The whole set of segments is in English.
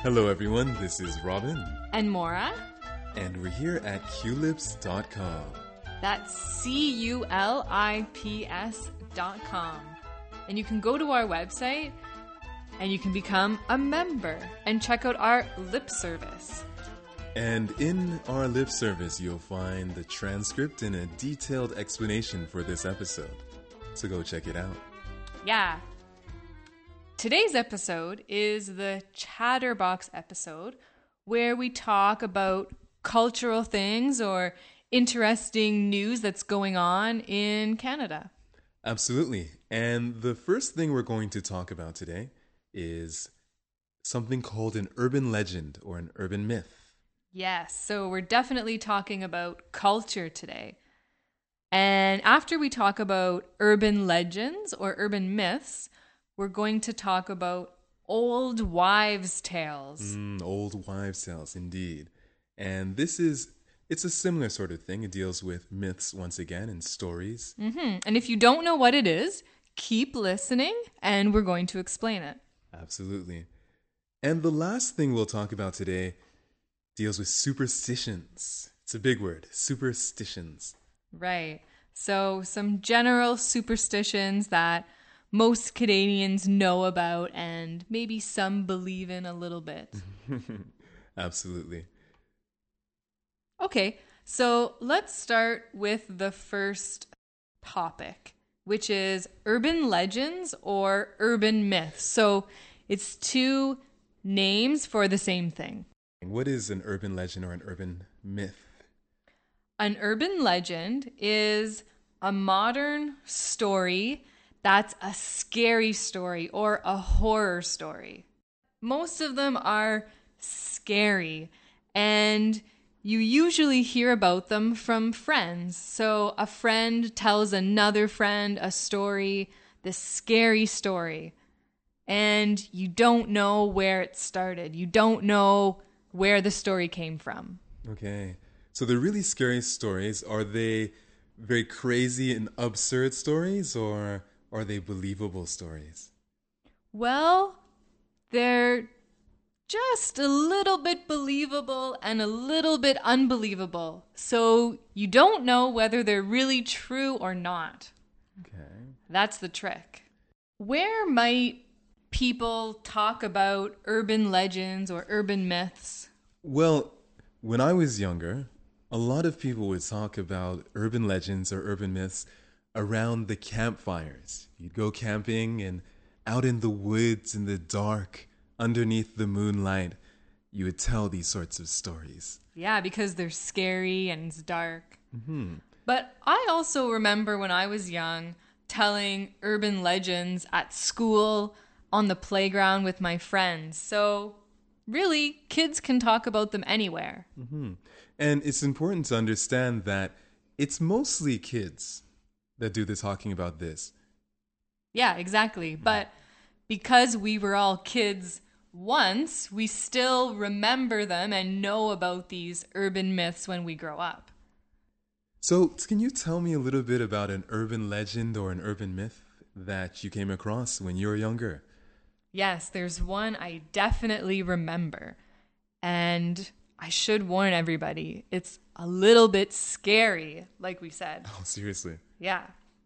Hello everyone, this is Robin. And Maura. And we're here at culips.com. That's CULIPS.com. And you can go to our website and you can become a member and check out our lip service. And in our lip service, you'll find the transcript and a detailed explanation for this episode. So go check it out. Yeah. Today's episode is the Chatterbox episode, where we talk about cultural things or interesting news that's going on in Canada. Absolutely. And the first thing we're going to talk about today is something called an urban legend or an urban myth. Yes, so we're definitely talking about culture today. And after we talk about urban legends or urban myths, we're going to talk about old wives' tales. Old wives' tales, indeed. And it's a similar sort of thing. It deals with myths once again and stories. Mm-hmm. And if you don't know what it is, keep listening and we're going to explain it. Absolutely. And the last thing we'll talk about today deals with superstitions. It's a big word, superstitions. Right. So some general superstitions that most Canadians know about and maybe some believe in a little bit. Absolutely. Okay, so let's start with the first topic, which is urban legends or urban myths. So it's two names for the same thing. What is an urban legend or an urban myth? An urban legend is a modern story that's a scary story or a horror story. Most of them are scary, and you usually hear about them from friends. So a friend tells another friend a story, this scary story, and you don't know where it started. You don't know where the story came from. Okay. So the really scary stories, are they very crazy and absurd stories, or are they believable stories? Well, they're just a little bit believable and a little bit unbelievable. So you don't know whether they're really true or not. Okay. That's the trick. Where might people talk about urban legends or urban myths? Well, when I was younger, a lot of people would talk about urban legends or urban myths around the campfires. You'd go camping and out in the woods in the dark, underneath the moonlight, you would tell these sorts of stories. Yeah, because they're scary and it's dark. Mm-hmm. But I also remember when I was young telling urban legends at school, on the playground with my friends. So really, kids can talk about them anywhere. Mm-hmm. And it's important to understand that it's mostly kids that do the talking about this. Yeah, exactly. But because we were all kids once, we still remember them and know about these urban myths when we grow up. So can you tell me a little bit about an urban legend or an urban myth that you came across when you were younger? Yes, there's one I definitely remember. And I should warn everybody, it's a little bit scary, like we said. Oh, seriously? Yeah.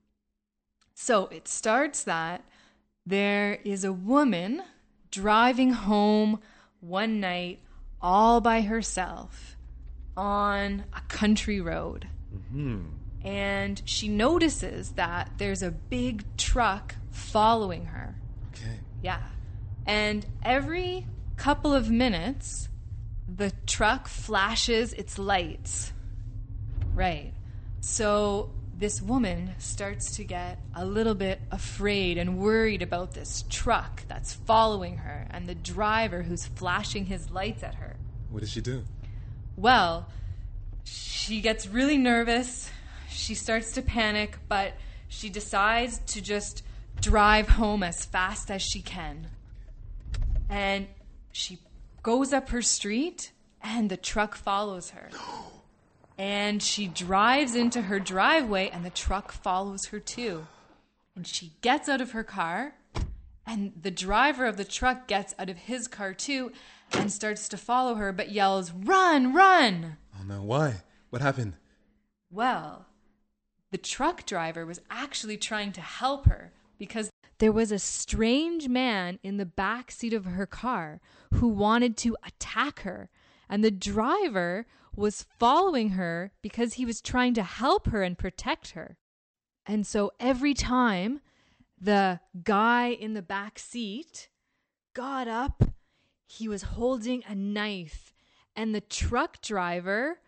So it starts that there is a woman driving home one night all by herself on a country road. Mm-hmm. And she notices that there's a big truck following her. Okay. Yeah. And every couple of minutes, the truck flashes its lights. Right. So this woman starts to get a little bit afraid and worried about this truck that's following her and the driver who's flashing his lights at her. What did she do? Well, she gets really nervous. She starts to panic, but she decides to just drive home as fast as she can. And she goes up her street, and the truck follows her. And she drives into her driveway, and the truck follows her too. And she gets out of her car, and the driver of the truck gets out of his car too, and starts to follow her, but yells, "Run, run!" Oh no, why? What happened? Well, the truck driver was actually trying to help her because there was a strange man in the back seat of her car who wanted to attack her. And the driver was following her because he was trying to help her and protect her. And so every time the guy in the back seat got up, he was holding a knife. And the truck driver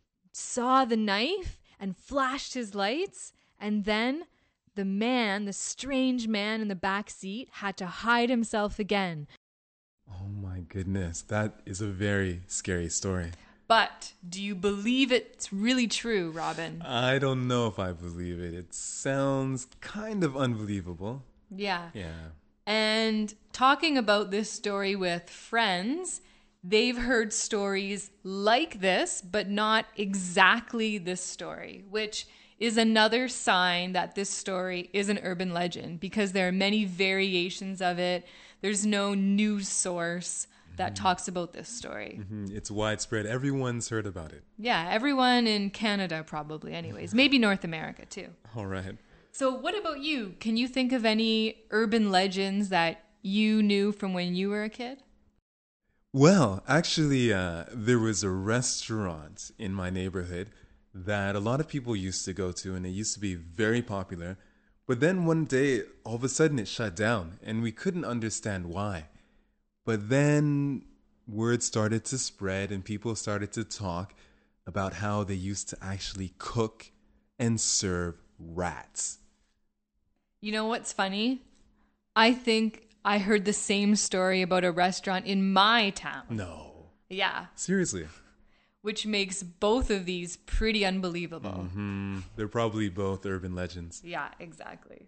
saw the knife and flashed his lights. And then the strange man in the back seat, had to hide himself again. Oh my goodness, that is a very scary story. But do you believe it's really true, Robin? I don't know if I believe it. It sounds kind of unbelievable. Yeah. Yeah. And talking about this story with friends, they've heard stories like this, but not exactly this story, which is another sign that this story is an urban legend because there are many variations of it. There's no news source that talks about this story. It's widespread. Everyone's heard about it. Yeah, everyone in Canada probably anyways. Maybe North America too. All right. So what about you? Can you think of any urban legends that you knew from when you were a kid? Well, actually, there was a restaurant in my neighborhood that a lot of people used to go to, and it used to be very popular. But then one day, all of a sudden, it shut down, and we couldn't understand why. But then word started to spread, and people started to talk about how they used to actually cook and serve rats. You know what's funny? I think I heard the same story about a restaurant in my town. No. Yeah, Seriously. which makes both of these pretty unbelievable. They're probably both urban legends. Yeah, exactly.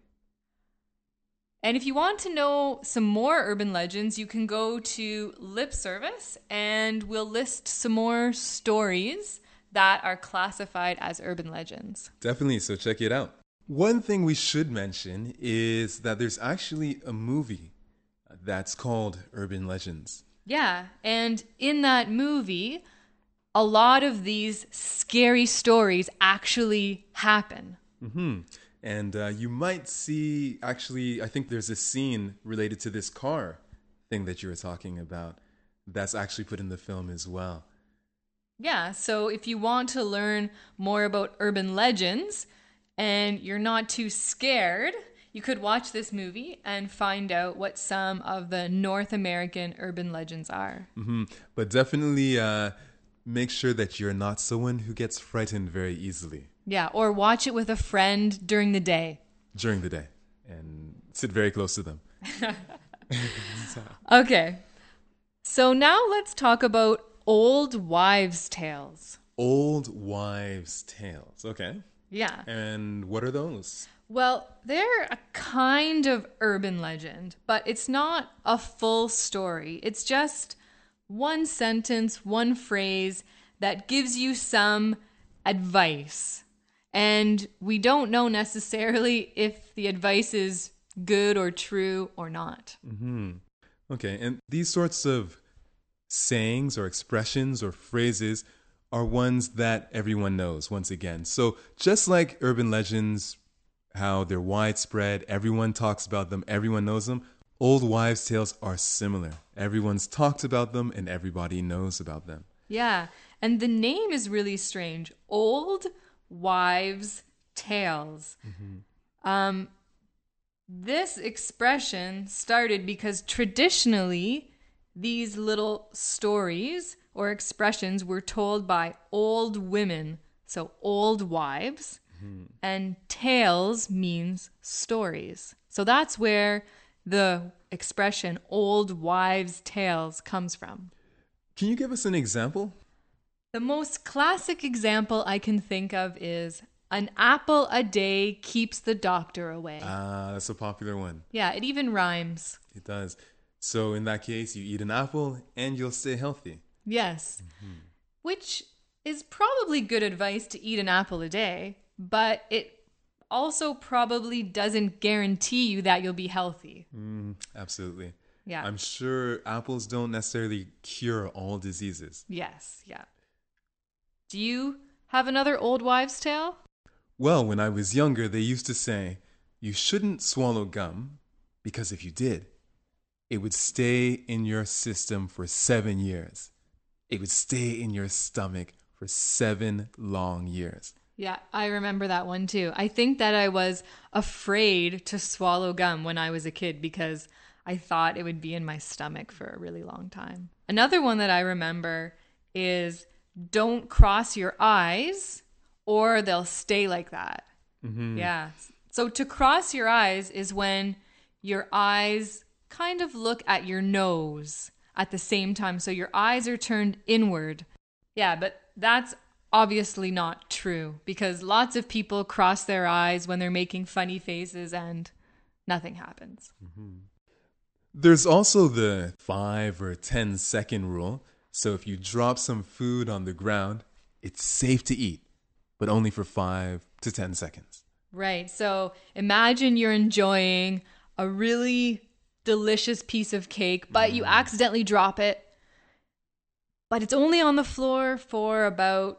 And if you want to know some more urban legends, you can go to Lip Service and we'll list some more stories that are classified as urban legends. Definitely, so check it out. One thing we should mention is that there's actually a movie that's called Urban Legends. Yeah, and in that movie, a lot of these scary stories actually happen. And you might see, actually, I think there's a scene related to this car thing that you were talking about that's actually put in the film as well. Yeah, so if you want to learn more about urban legends and you're not too scared, you could watch this movie and find out what some of the North American urban legends are. But definitely make sure that you're not someone who gets frightened very easily Yeah, or watch it with a friend during the day. during the day and sit very close to them. Okay, so now let's talk about old wives' tales. Old wives' tales. Okay. Yeah. And what are those? Well, they're a kind of urban legend, but it's not a full story. It's just one sentence, one phrase that gives you some advice. And we don't know necessarily if the advice is good or true or not. Okay, and these sorts of sayings or expressions or phrases are ones that everyone knows, once again. So just like urban legends, how they're widespread, everyone talks about them, everyone knows them, old wives' tales are similar. Everyone's talked about them and everybody knows about them. Yeah, and the name is really strange. Old wives' tales. This expression started because traditionally these little stories or expressions were told by old women, so old wives, and tales means stories. So that's where the expression old wives' tales comes from. Can you give us an example? The most classic example I can think of is an apple a day keeps the doctor away. That's a popular one. Yeah, it even rhymes. It does. So in that case, you eat an apple and you'll stay healthy. Yes. Which is probably good advice to eat an apple a day, but it also probably doesn't guarantee you that you'll be healthy. Absolutely. Yeah. I'm sure apples don't necessarily cure all diseases. Yes. Yeah. Do you have another old wives' tale? Well, when I was younger, they used to say, you shouldn't swallow gum because if you did, it would stay in your system for 7 years. It would stay in your stomach for 7 long years. Yeah, I remember that one too. I think that I was afraid to swallow gum when I was a kid because I thought it would be in my stomach for a really long time. Another one that I remember is don't cross your eyes or they'll stay like that. Yeah. So to cross your eyes is when your eyes kind of look at your nose at the same time. So your eyes are turned inward. Yeah, but that's obviously not true because lots of people cross their eyes when they're making funny faces and nothing happens. There's also the 5 or 10 second rule. So if you drop some food on the ground, it's safe to eat, but only for 5 to 10 seconds. Right. So imagine you're enjoying a really delicious piece of cake, but you accidentally drop it. But it's only on the floor for about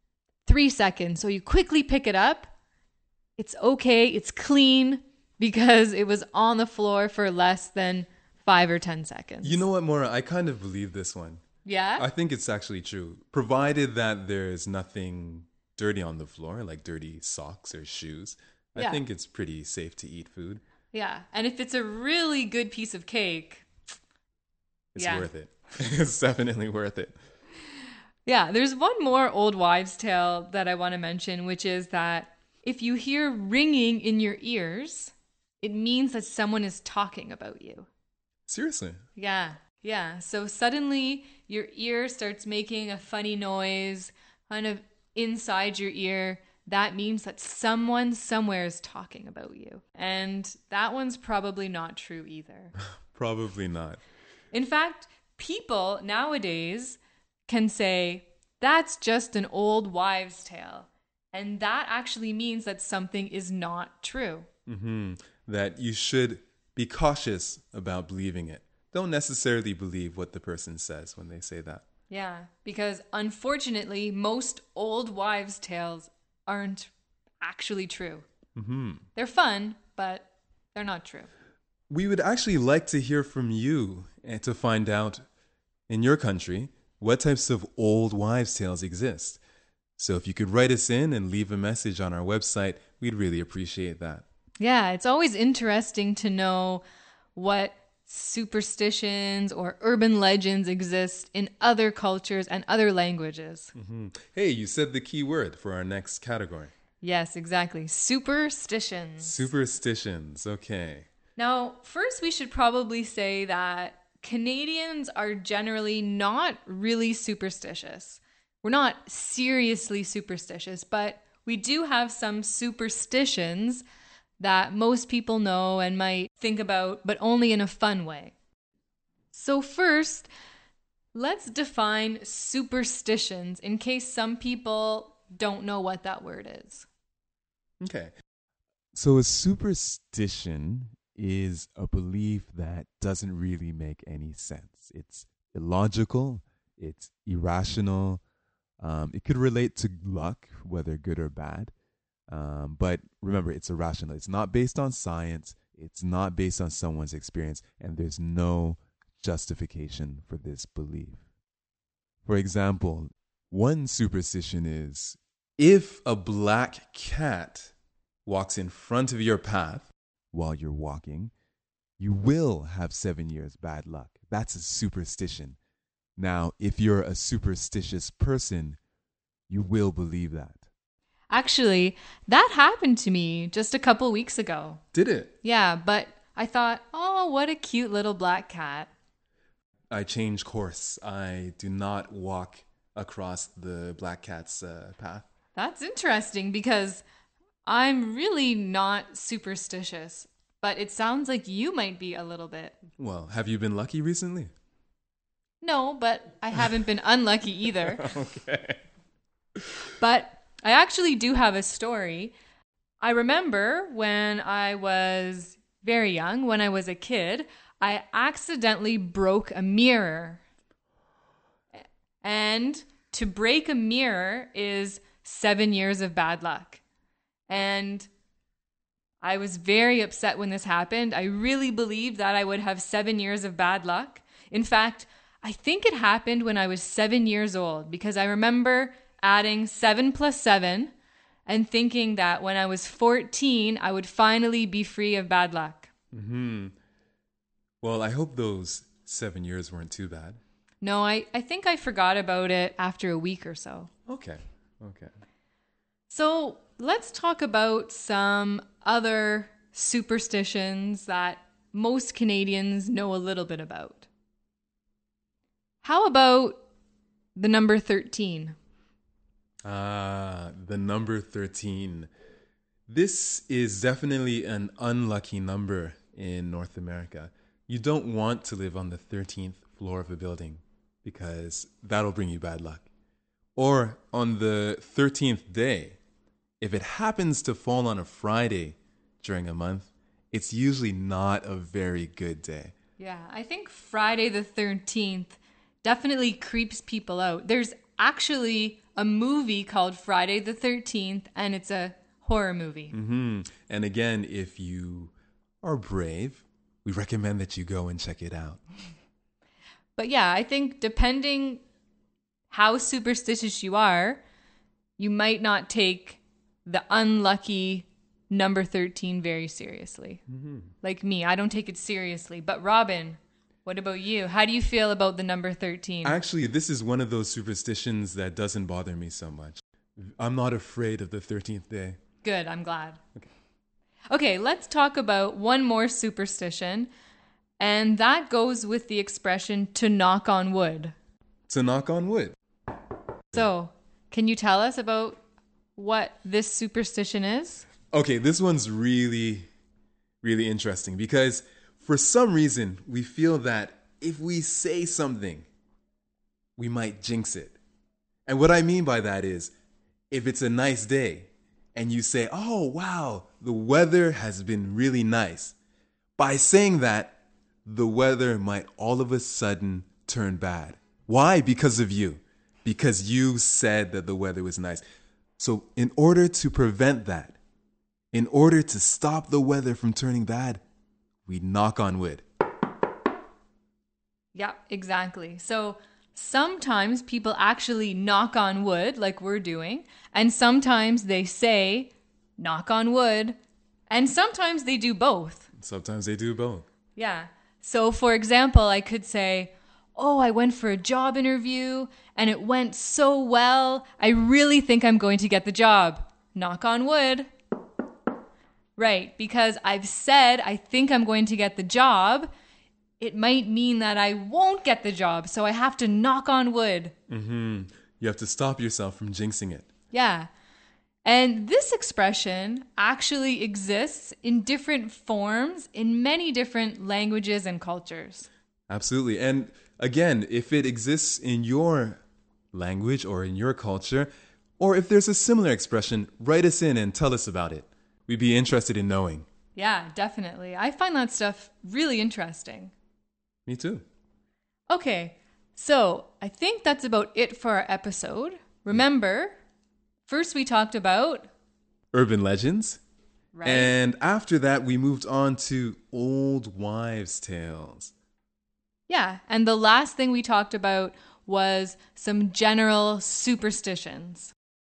3 seconds. So you quickly pick it up. It's okay. It's clean because it was on the floor for less than 5 or 10 seconds. You know what, Maura? I kind of believe this one. Yeah? I think it's actually true, provided that there's nothing dirty on the floor, like dirty socks or shoes. I Yeah. think it's pretty safe to eat food. Yeah. And if it's a really good piece of cake, It's Yeah. worth it. It's definitely worth it. yeah, there's one more old wives' tale that I want to mention, which is that if you hear ringing in your ears, it means that someone is talking about you. Seriously. Yeah, yeah. So suddenly your ear starts making a funny noise kind of inside your ear. That means that someone somewhere is talking about you. And that one's probably not true either. Probably not. In fact, people nowadays can say, that's just an old wives' tale. And that actually means that something is not true. That you should be cautious about believing it. Don't necessarily believe what the person says when they say that. Yeah, because unfortunately, most old wives' tales aren't actually true. They're fun, but they're not true. We would actually like to hear from you and to find out in your country what types of old wives' tales exist. So if you could write us in and leave a message on our website, we'd really appreciate that. Yeah, it's always interesting to know what superstitions or urban legends exist in other cultures and other languages. Hey, you said the key word for our next category. Yes, exactly. Superstitions. Superstitions. Okay. Now, first, we should probably say that Canadians are generally not really superstitious. We're not seriously superstitious, but we do have some superstitions that most people know and might think about, but only in a fun way. So first, let's define superstitions in case some people don't know what that word is. Okay. So a superstition is a belief that doesn't really make any sense. It's illogical, it's irrational. It could relate to luck, whether good or bad. But remember, it's irrational. It's not based on science. It's not based on someone's experience. And there's no justification for this belief. For example, one superstition is if a black cat walks in front of your path while you're walking, you will have 7 years bad luck. That's a superstition. Now, if you're a superstitious person, you will believe that. Actually, that happened to me just a couple weeks ago. Did it? Yeah, but I thought, oh, what a cute little black cat. I change course. I do not walk across the black cat's path. That's interesting because I'm really not superstitious, but it sounds like you might be a little bit. Well, have you been lucky recently? No, but I haven't been unlucky either. Okay. But I actually do have a story. I remember when I was very young, when I was a kid, I accidentally broke a mirror. And to break a mirror is 7 years of bad luck. And I was very upset when this happened. I really believed that I would have 7 years of bad luck. In fact, I think it happened when I was 7 years old because I remember adding 7 plus 7 and thinking that when I was 14, I would finally be free of bad luck. Well, I hope those 7 years weren't too bad. No, I think I forgot about it after a week or so. Okay. So let's talk about some other superstitions that most Canadians know a little bit about. How about the number 13? The number 13. This is definitely an unlucky number in North America. You don't want to live on the 13th floor of a building because that'll bring you bad luck. Or on the 13th day, if it happens to fall on a Friday during a month, it's usually not a very good day. Yeah, I think Friday the 13th definitely creeps people out. There's actually a movie called Friday the 13th, and it's a horror movie. And again, if you are brave, we recommend that you go and check it out. But yeah, I think depending how superstitious you are, you might not take the unlucky number 13 very seriously. Like me, I don't take it seriously. But Robin, what about you? How do you feel about the number 13? Actually, this is one of those superstitions that doesn't bother me so much. I'm not afraid of the 13th day. Good, I'm glad. Okay, let's talk about one more superstition, and that goes with the expression to knock on wood. To knock on wood. So, can you tell us about what this superstition is? Okay, this one's really, really interesting because for some reason we feel that if we say something, we might jinx it. And what I mean by that is if it's a nice day and you say, oh, wow, the weather has been really nice. By saying that, the weather might all of a sudden turn bad. Why? Because of you. Because you said that the weather was nice. So in order to prevent that, in order to stop the weather from turning bad, we knock on wood. Yeah, exactly. So sometimes people actually knock on wood like we're doing, and sometimes they say knock on wood, and sometimes they do both. Sometimes they do both. Yeah. So for example, I could say, oh, I went for a job interview and it went so well. I really think I'm going to get the job. Knock on wood. Right, because I've said I think I'm going to get the job. It might mean that I won't get the job, so I have to knock on wood. You have to stop yourself from jinxing it. Yeah. And this expression actually exists in different forms in many different languages and cultures. Absolutely. And again, if it exists in your language or in your culture, or if there's a similar expression, write us in and tell us about it. We'd be interested in knowing. Yeah, definitely. I find that stuff really interesting. Me too. Okay, so I think that's about it for our episode. Remember, first we talked about urban legends. Right. And after that, we moved on to old wives' tales. Yeah, and the last thing we talked about was some general superstitions.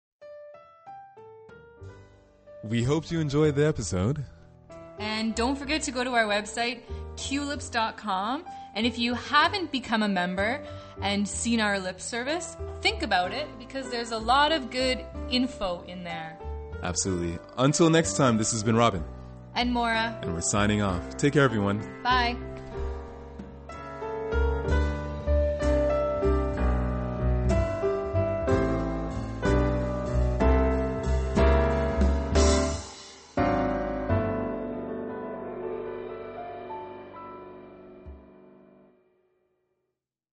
We hope you enjoyed the episode. And don't forget to go to our website, culips.com. And if you haven't become a member and seen our lip service, think about it because there's a lot of good info in there. Absolutely. Until next time, this has been Robin. And Maura. And we're signing off. Take care, everyone. Bye.